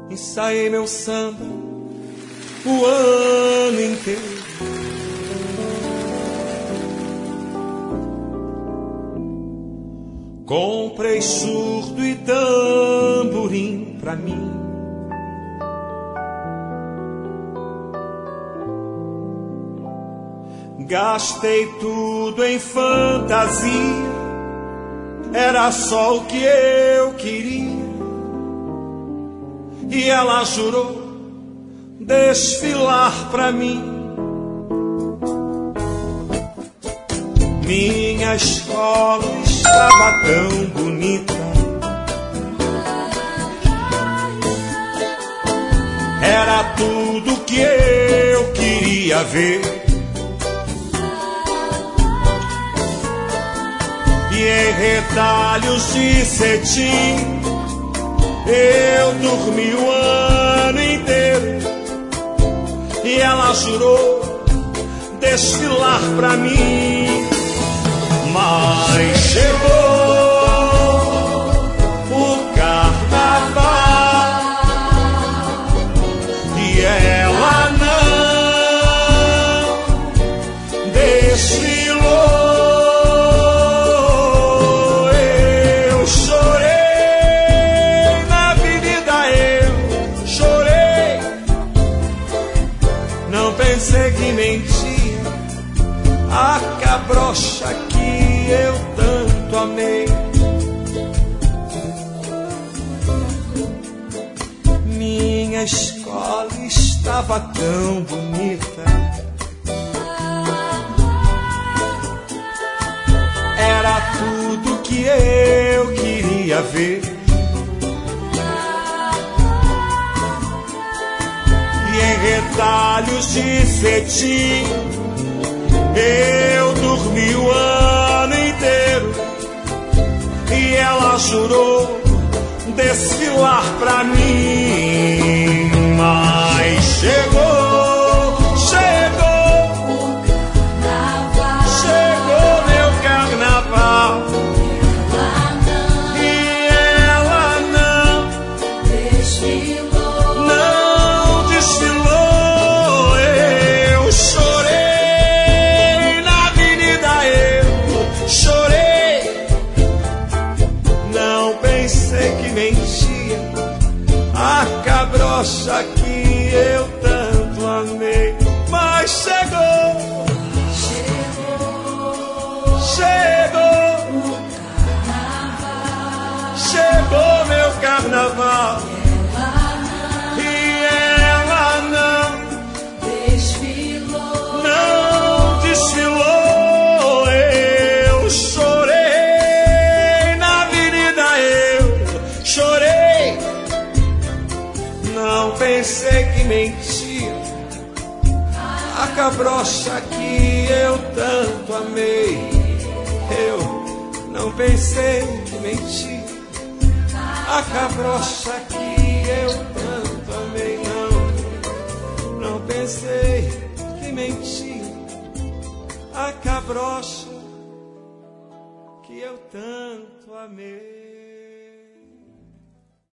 ensaiei meu samba o ano inteiro. Comprei surdo e tamborim pra mim. Gastei tudo em fantasia, era só o que eu queria. E ela jurou desfilar pra mim. Minha escola estava tão bonita, era tudo que eu queria ver. E em retalhos de cetim eu dormi o ano inteiro. E ela jurou desfilar pra mim. Mas chegou o carnaval e ela não desfilou. Eu chorei na avenida, eu chorei. Não pensei que mentia a cabrocha que eu tanto amei. Minha escola estava tão bonita, era tudo que eu queria ver. E em retalhos de cetim eu dormi o ano inteiro. E ela jurou desfilar pra mim. Mas chegou, chegou, chegou meu carnaval. E ela não desfilou, não desfilou. Eu chorei na avenida, eu chorei. Não pensei que mentia a cabrocha que eu tanto amei. Mas chegou, chegou, chegou meu carnaval. E ela não desfilou, não desfilou. Eu chorei na avenida, eu chorei. Não pensei que mentia a cabrocha que eu tanto amei. Eu não pensei que mentia a cabrocha que eu tanto amei. Não pensei que mentia a cabrocha que eu tanto amei.